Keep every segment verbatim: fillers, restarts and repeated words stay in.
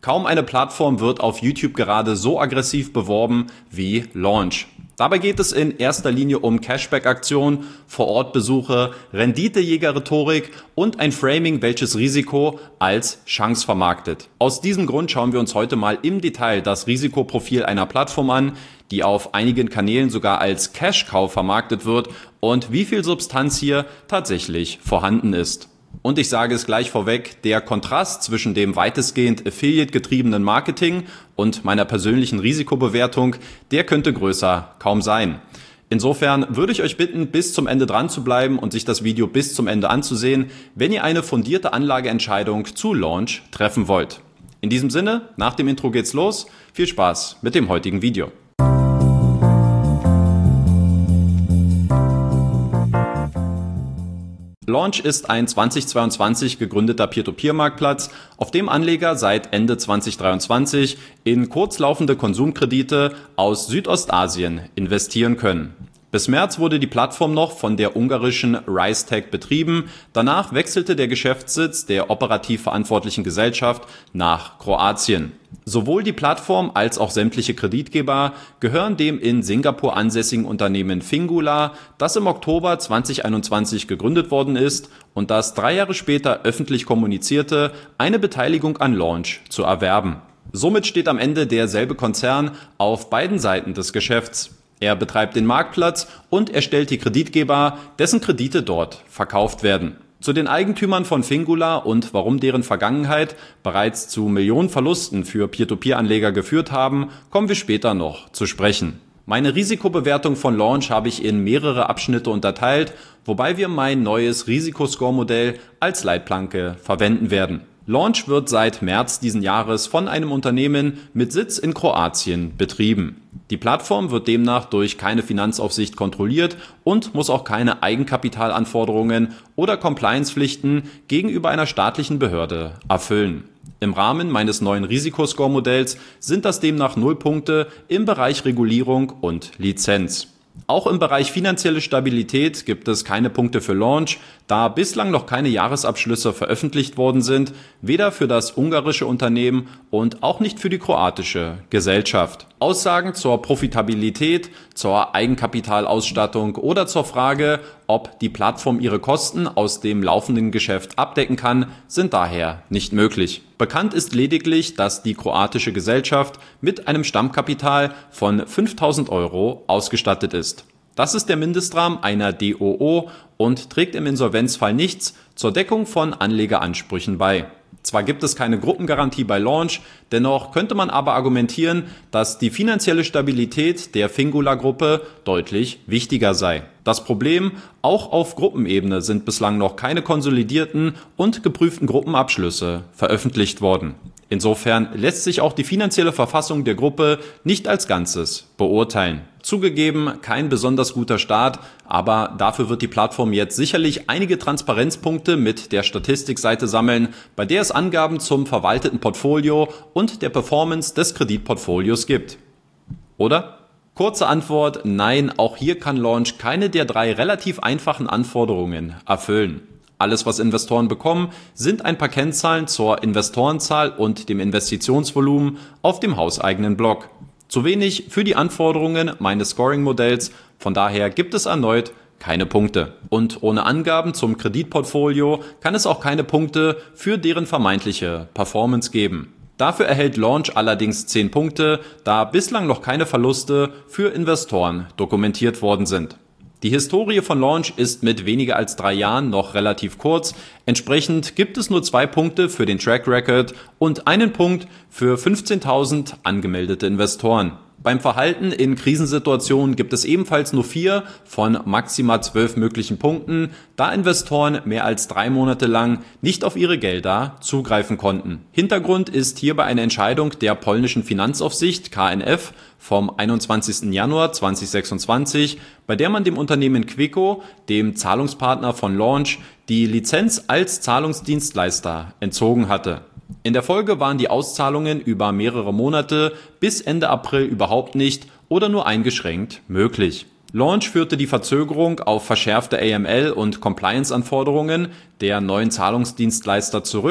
Kaum eine Plattform wird auf YouTube gerade so aggressiv beworben wie Launch. Dabei geht es in erster Linie um Cashback-Aktionen, Vor-Ort-Besuche, Renditejäger-Rhetorik und ein Framing, welches Risiko als Chance vermarktet. Aus diesem Grund schauen wir uns heute mal im Detail das Risikoprofil einer Plattform an, die auf einigen Kanälen sogar als Cash-Cow vermarktet wird und wie viel Substanz hier tatsächlich vorhanden ist. Und ich sage es gleich vorweg, der Kontrast zwischen dem weitestgehend Affiliate-getriebenen Marketing und meiner persönlichen Risikobewertung, der könnte größer kaum sein. Insofern würde ich euch bitten, bis zum Ende dran zu bleiben und sich das Video bis zum Ende anzusehen, wenn ihr eine fundierte Anlageentscheidung zu Launch treffen wollt. In diesem Sinne, nach dem Intro geht's los. Viel Spaß mit dem heutigen Video. Launch ist ein zweitausendzweiundzwanzig gegründeter Peer-to-Peer-Marktplatz, auf dem Anleger seit Ende zweitausenddreiundzwanzig in kurzlaufende Konsumkredite aus Südostasien investieren können. Bis März wurde die Plattform noch von der ungarischen RiseTech betrieben. Danach wechselte der Geschäftssitz der operativ verantwortlichen Gesellschaft nach Kroatien. Sowohl die Plattform als auch sämtliche Kreditgeber gehören dem in Singapur ansässigen Unternehmen Fingula, das im Oktober zweitausendeinundzwanzig gegründet worden ist und das drei Jahre später öffentlich kommunizierte, eine Beteiligung an Launch zu erwerben. Somit steht am Ende derselbe Konzern auf beiden Seiten des Geschäfts. Er betreibt den Marktplatz und erstellt die Kreditgeber, dessen Kredite dort verkauft werden. Zu den Eigentümern von Fingula und warum deren Vergangenheit bereits zu Millionen Verlusten für Peer-to-Peer-Anleger geführt haben, kommen wir später noch zu sprechen. Meine Risikobewertung von Launch habe ich in mehrere Abschnitte unterteilt, wobei wir mein neues Risikoscore-Modell als Leitplanke verwenden werden. Launch wird seit März diesen Jahres von einem Unternehmen mit Sitz in Kroatien betrieben. Die Plattform wird demnach durch keine Finanzaufsicht kontrolliert und muss auch keine Eigenkapitalanforderungen oder Compliance-Pflichten gegenüber einer staatlichen Behörde erfüllen. Im Rahmen meines neuen Risikoscore-Modells sind das demnach null Punkte im Bereich Regulierung und Lizenz. Auch im Bereich finanzielle Stabilität gibt es keine Punkte für Launch, da bislang noch keine Jahresabschlüsse veröffentlicht worden sind, weder für das ungarische Unternehmen und auch nicht für die kroatische Gesellschaft. Aussagen zur Profitabilität, zur Eigenkapitalausstattung oder zur Frage, ob die Plattform ihre Kosten aus dem laufenden Geschäft abdecken kann, sind daher nicht möglich. Bekannt ist lediglich, dass die kroatische Gesellschaft mit einem Stammkapital von fünftausend Euro ausgestattet ist. Das ist der Mindestrahmen einer D O O und trägt im Insolvenzfall nichts zur Deckung von Anlegeransprüchen bei. Zwar gibt es keine Gruppengarantie bei Launch, dennoch könnte man aber argumentieren, dass die finanzielle Stabilität der Fingula-Gruppe deutlich wichtiger sei. Das Problem, auch auf Gruppenebene sind bislang noch keine konsolidierten und geprüften Gruppenabschlüsse veröffentlicht worden. Insofern lässt sich auch die finanzielle Verfassung der Gruppe nicht als Ganzes beurteilen. Zugegeben, kein besonders guter Start, aber dafür wird die Plattform jetzt sicherlich einige Transparenzpunkte mit der Statistikseite sammeln, bei der es Angaben zum verwalteten Portfolio und der Performance des Kreditportfolios gibt. Oder? Kurze Antwort, nein, auch hier kann Launch keine der drei relativ einfachen Anforderungen erfüllen. Alles, was Investoren bekommen, sind ein paar Kennzahlen zur Investorenzahl und dem Investitionsvolumen auf dem hauseigenen Blog. Zu wenig für die Anforderungen meines Scoring-Modells, von daher gibt es erneut keine Punkte. Und ohne Angaben zum Kreditportfolio kann es auch keine Punkte für deren vermeintliche Performance geben. Dafür erhält Launch allerdings zehn Punkte, da bislang noch keine Verluste für Investoren dokumentiert worden sind. Die Historie von Launch ist mit weniger als drei Jahren noch relativ kurz, entsprechend gibt es nur zwei Punkte für den Track Record und einen Punkt für fünfzehntausend angemeldete Investoren. Beim Verhalten in Krisensituationen gibt es ebenfalls nur vier von maximal zwölf möglichen Punkten, da Investoren mehr als drei Monate lang nicht auf ihre Gelder zugreifen konnten. Hintergrund ist hierbei eine Entscheidung der polnischen Finanzaufsicht K N F vom einundzwanzigsten Januar zweitausendsechsundzwanzig, bei der man dem Unternehmen Quico, dem Zahlungspartner von Launch, die Lizenz als Zahlungsdienstleister entzogen hatte. In der Folge waren die Auszahlungen über mehrere Monate bis Ende April überhaupt nicht oder nur eingeschränkt möglich. Launch führte die Verzögerung auf verschärfte A M L- und Compliance-Anforderungen der neuen Zahlungsdienstleister zurück,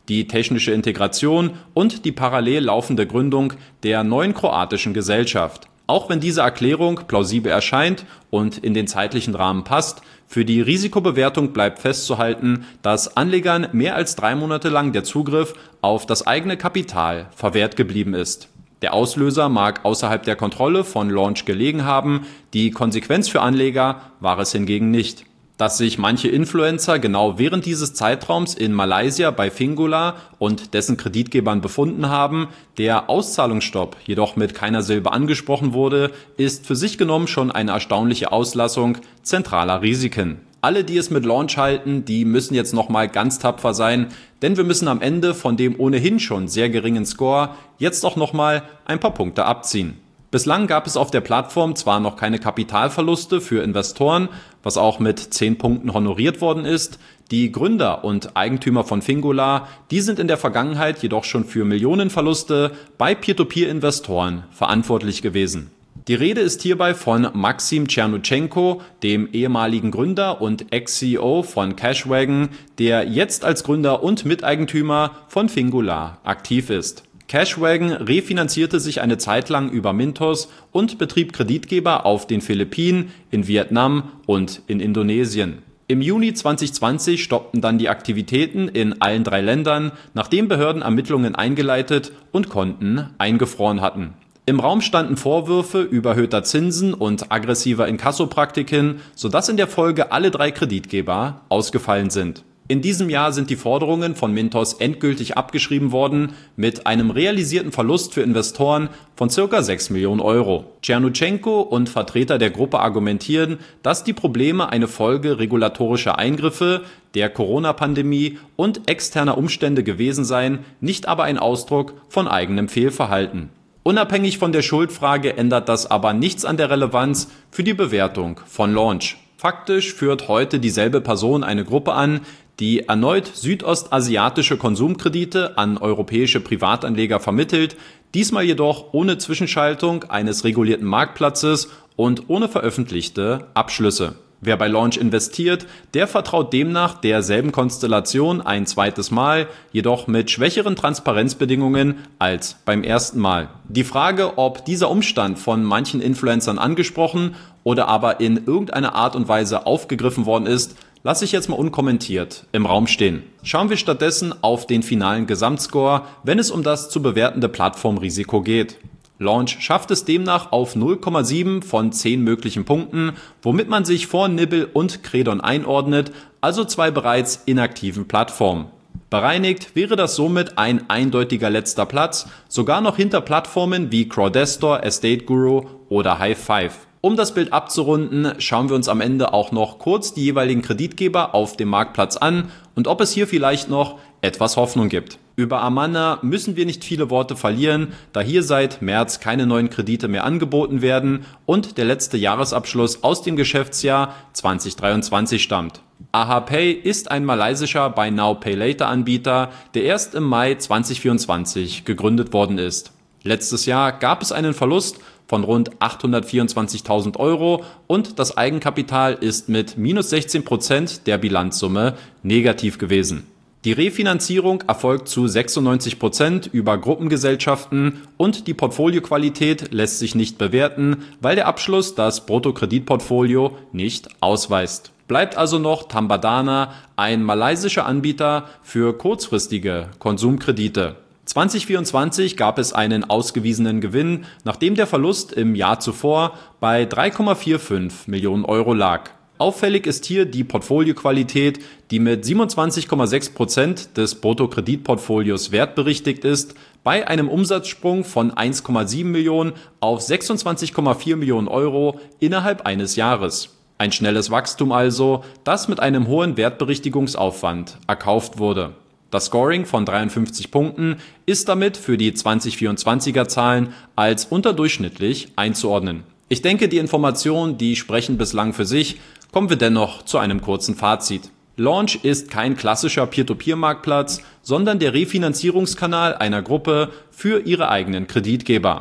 die technische Integration und die parallel laufende Gründung der neuen kroatischen Gesellschaft. Auch wenn diese Erklärung plausibel erscheint und in den zeitlichen Rahmen passt, für die Risikobewertung bleibt festzuhalten, dass Anlegern mehr als drei Monate lang der Zugriff auf das eigene Kapital verwehrt geblieben ist. Der Auslöser mag außerhalb der Kontrolle von Launch gelegen haben, die Konsequenz für Anleger war es hingegen nicht. Dass sich manche Influencer genau während dieses Zeitraums in Malaysia bei Fingula und dessen Kreditgebern befunden haben, der Auszahlungsstopp jedoch mit keiner Silbe angesprochen wurde, ist für sich genommen schon eine erstaunliche Auslassung zentraler Risiken. Alle, die es mit Launch halten, die müssen jetzt nochmal ganz tapfer sein, denn wir müssen am Ende von dem ohnehin schon sehr geringen Score jetzt auch nochmal ein paar Punkte abziehen. Bislang gab es auf der Plattform zwar noch keine Kapitalverluste für Investoren, was auch mit zehn Punkten honoriert worden ist. Die Gründer und Eigentümer von Fingula, die sind in der Vergangenheit jedoch schon für Millionenverluste bei Peer-to-Peer-Investoren verantwortlich gewesen. Die Rede ist hierbei von Maxim Tschernutschenko, dem ehemaligen Gründer und Ex-C E O von Cashwagon, der jetzt als Gründer und Miteigentümer von Fingula aktiv ist. Cashwagon refinanzierte sich eine Zeit lang über Mintos und betrieb Kreditgeber auf den Philippinen, in Vietnam und in Indonesien. Im Juni zwanzig zwanzig stoppten dann die Aktivitäten in allen drei Ländern, nachdem Behörden Ermittlungen eingeleitet und Konten eingefroren hatten. Im Raum standen Vorwürfe überhöhter Zinsen und aggressiver Inkassobraktiken, sodass in der Folge alle drei Kreditgeber ausgefallen sind. In diesem Jahr sind die Forderungen von Mintos endgültig abgeschrieben worden mit einem realisierten Verlust für Investoren von ca. sechs Millionen Euro. Tschernutschenko und Vertreter der Gruppe argumentieren, dass die Probleme eine Folge regulatorischer Eingriffe, der Corona-Pandemie und externer Umstände gewesen seien, nicht aber ein Ausdruck von eigenem Fehlverhalten. Unabhängig von der Schuldfrage ändert das aber nichts an der Relevanz für die Bewertung von Launch. Faktisch führt heute dieselbe Person eine Gruppe an, die erneut südostasiatische Konsumkredite an europäische Privatanleger vermittelt, diesmal jedoch ohne Zwischenschaltung eines regulierten Marktplatzes und ohne veröffentlichte Abschlüsse. Wer bei Launch investiert, der vertraut demnach derselben Konstellation ein zweites Mal, jedoch mit schwächeren Transparenzbedingungen als beim ersten Mal. Die Frage, ob dieser Umstand von manchen Influencern angesprochen oder aber in irgendeiner Art und Weise aufgegriffen worden ist, lasse ich jetzt mal unkommentiert im Raum stehen. Schauen wir stattdessen auf den finalen Gesamtscore, wenn es um das zu bewertende Plattformrisiko geht. Launch schafft es demnach auf null Komma sieben von zehn möglichen Punkten, womit man sich vor Nibble und Credon einordnet, also zwei bereits inaktiven Plattformen. Bereinigt wäre das somit ein eindeutiger letzter Platz, sogar noch hinter Plattformen wie Crowdestor, Estate Guru oder High Five. Um das Bild abzurunden, schauen wir uns am Ende auch noch kurz die jeweiligen Kreditgeber auf dem Marktplatz an und ob es hier vielleicht noch etwas Hoffnung gibt. Über Amanna müssen wir nicht viele Worte verlieren, da hier seit März keine neuen Kredite mehr angeboten werden und der letzte Jahresabschluss aus dem Geschäftsjahr zwanzig dreiundzwanzig stammt. AhaPay ist ein malaysischer Buy Now Pay Later Anbieter, der erst im Mai zwanzig vierundzwanzig gegründet worden ist. Letztes Jahr gab es einen Verlust von rund achthundertvierundzwanzigtausend Euro und das Eigenkapital ist mit minus sechzehn Prozent der Bilanzsumme negativ gewesen. Die Refinanzierung erfolgt zu sechsundneunzig Prozent über Gruppengesellschaften und die Portfolioqualität lässt sich nicht bewerten, weil der Abschluss das Bruttokreditportfolio nicht ausweist. Bleibt also noch Tambadana, ein malaysischer Anbieter für kurzfristige Konsumkredite. zwanzig vierundzwanzig gab es einen ausgewiesenen Gewinn, nachdem der Verlust im Jahr zuvor bei drei Komma fünfundvierzig Millionen Euro lag. Auffällig ist hier die Portfolioqualität, die mit siebenundzwanzig Komma sechs Prozent des Bruttokreditportfolios wertberichtigt ist, bei einem Umsatzsprung von eins Komma sieben Millionen auf sechsundzwanzig Komma vier Millionen Euro innerhalb eines Jahres. Ein schnelles Wachstum also, das mit einem hohen Wertberichtigungsaufwand erkauft wurde. Das Scoring von dreiundfünfzig Punkten ist damit für die zwanzig vierundzwanziger Zahlen als unterdurchschnittlich einzuordnen. Ich denke, die Informationen, die sprechen bislang für sich. Kommen wir dennoch zu einem kurzen Fazit. Launch ist kein klassischer Peer-to-Peer-Marktplatz, sondern der Refinanzierungskanal einer Gruppe für ihre eigenen Kreditgeber.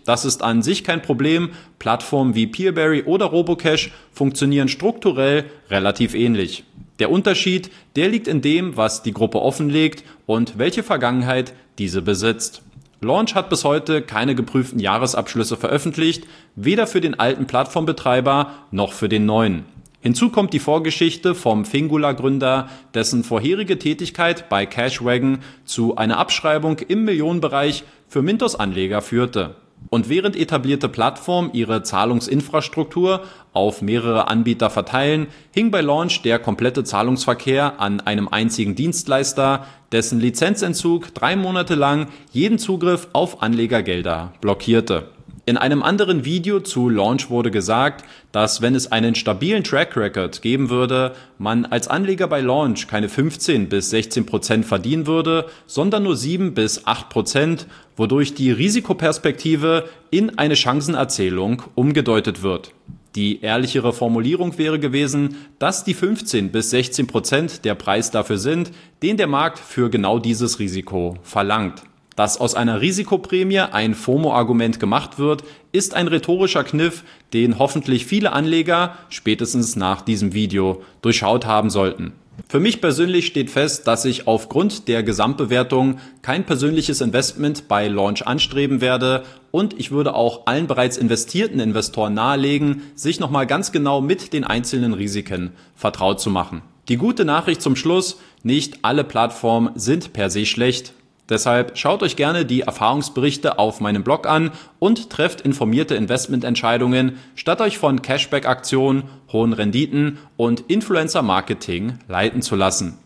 Das ist an sich kein Problem. Plattformen wie Peerberry oder Robocash funktionieren strukturell relativ ähnlich. Der Unterschied, der liegt in dem, was die Gruppe offenlegt und welche Vergangenheit diese besitzt. Launch hat bis heute keine geprüften Jahresabschlüsse veröffentlicht, weder für den alten Plattformbetreiber noch für den neuen. Hinzu kommt die Vorgeschichte vom Fingula-Gründer, dessen vorherige Tätigkeit bei Cashwagon zu einer Abschreibung im Millionenbereich für Mintos-Anleger führte. Und während etablierte Plattformen ihre Zahlungsinfrastruktur auf mehrere Anbieter verteilen, hing bei Launch der komplette Zahlungsverkehr an einem einzigen Dienstleister, dessen Lizenzentzug drei Monate lang jeden Zugriff auf Anlegergelder blockierte. In einem anderen Video zu Launch wurde gesagt, dass wenn es einen stabilen Track Record geben würde, man als Anleger bei Launch keine fünfzehn bis sechzehn Prozent verdienen würde, sondern nur sieben bis acht Prozent, wodurch die Risikoperspektive in eine Chancenerzählung umgedeutet wird. Die ehrlichere Formulierung wäre gewesen, dass die fünfzehn bis sechzehn Prozent der Preis dafür sind, den der Markt für genau dieses Risiko verlangt. Dass aus einer Risikoprämie ein FOMO-Argument gemacht wird, ist ein rhetorischer Kniff, den hoffentlich viele Anleger spätestens nach diesem Video durchschaut haben sollten. Für mich persönlich steht fest, dass ich aufgrund der Gesamtbewertung kein persönliches Investment bei Launch anstreben werde und ich würde auch allen bereits investierten Investoren nahelegen, sich nochmal ganz genau mit den einzelnen Risiken vertraut zu machen. Die gute Nachricht zum Schluss: Nicht alle Plattformen sind per se schlecht. Deshalb schaut euch gerne die Erfahrungsberichte auf meinem Blog an und trefft informierte Investmententscheidungen, statt euch von Cashback-Aktionen, hohen Renditen und Influencer-Marketing leiten zu lassen.